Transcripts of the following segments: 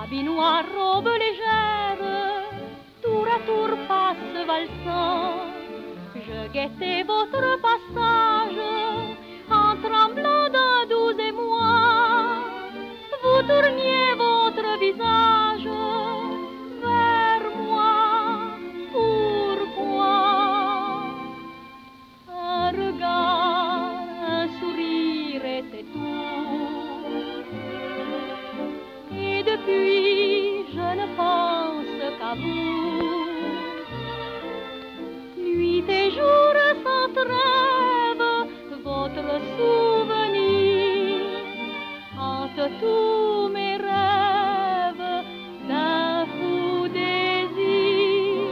habit noir, robe légère, tour à tour passe valsant. Je guettais votre passage en tremblant d'un doux émoi. Vous tourniez votre visage vers moi. Pourquoi? Un regard, un sourire était tout. Et depuis, je ne pense qu'à vous. Nuit et jour sans trêve, votre souvenir hante tous mes rêves d'un fou désir.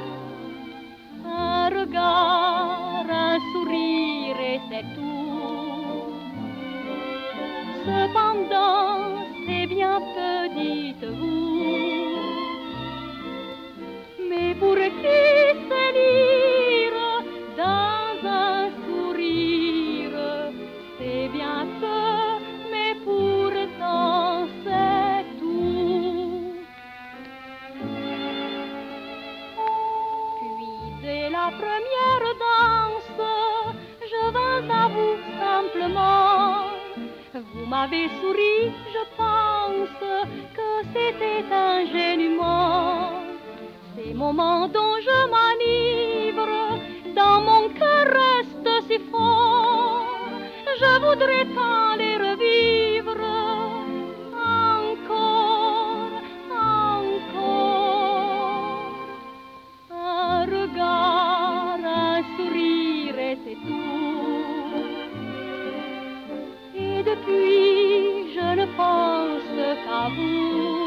Un regard, un sourire et c'est tout. Cependant, c'est bien peu, dites-vous. Mais pour qui sait lire dans un sourire, c'est bien peu, mais pourtant c'est tout. Puis dès la première danse, je vins à vous simplement. Vous m'avez souri, je pense que c'était ingénument. Ces moments dont je m'enivre, dans mon cœur restent si forts. Je voudrais tant les revivre, encore, encore. Un regard, un sourire et c'est tout. Et depuis, je ne pense qu'à vous.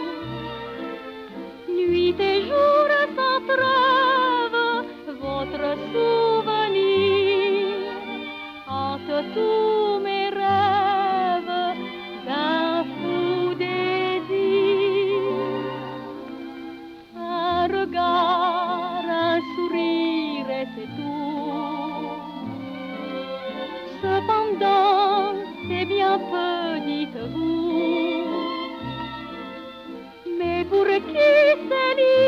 Nuit et jour sans trêve, votre souvenir hante tous mes rêves d'un fou désir. Un regard, un sourire et c'est tout. Cependant, c'est bien peu, dites-vous. Mais pour qui c'est